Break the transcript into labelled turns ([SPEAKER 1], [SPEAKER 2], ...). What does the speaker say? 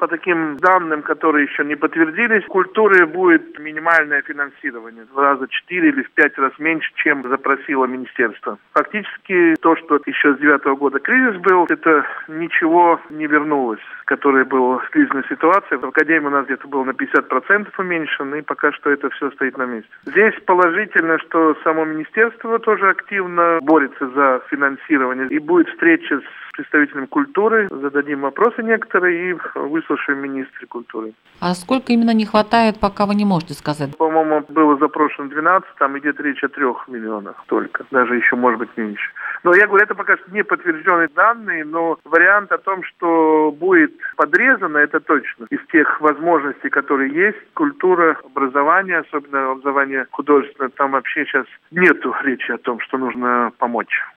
[SPEAKER 1] по таким данным, которые еще не подтвердились, культуры будет минимальное финансирование. В раза 4 или в 5 раз меньше, чем запросило министерство. Фактически то, что еще с 2009 года кризис был, это ничего не вернулось, которая была кризисная ситуация. В академии у нас где-то было на 50% уменьшено, и пока что это все стоит на месте. Здесь положительно, что само министерство тоже активно борется за финансирование. И будет встреча с представителями культуры, зададим вопросы некоторые и выслушаем министра культуры.
[SPEAKER 2] А сколько именно не хватает, пока вы не можете сказать?
[SPEAKER 1] По-моему, было запрошено 12, там идет речь о 3 миллионах только, даже еще может быть меньше. Но я говорю, это пока что не подтвержденные данные, но вариант о том, что будет подрезано, это точно. Из тех возможностей, которые есть, культура, образование, особенно образование художественное, там вообще сейчас нету речи о том, что нужно помочь.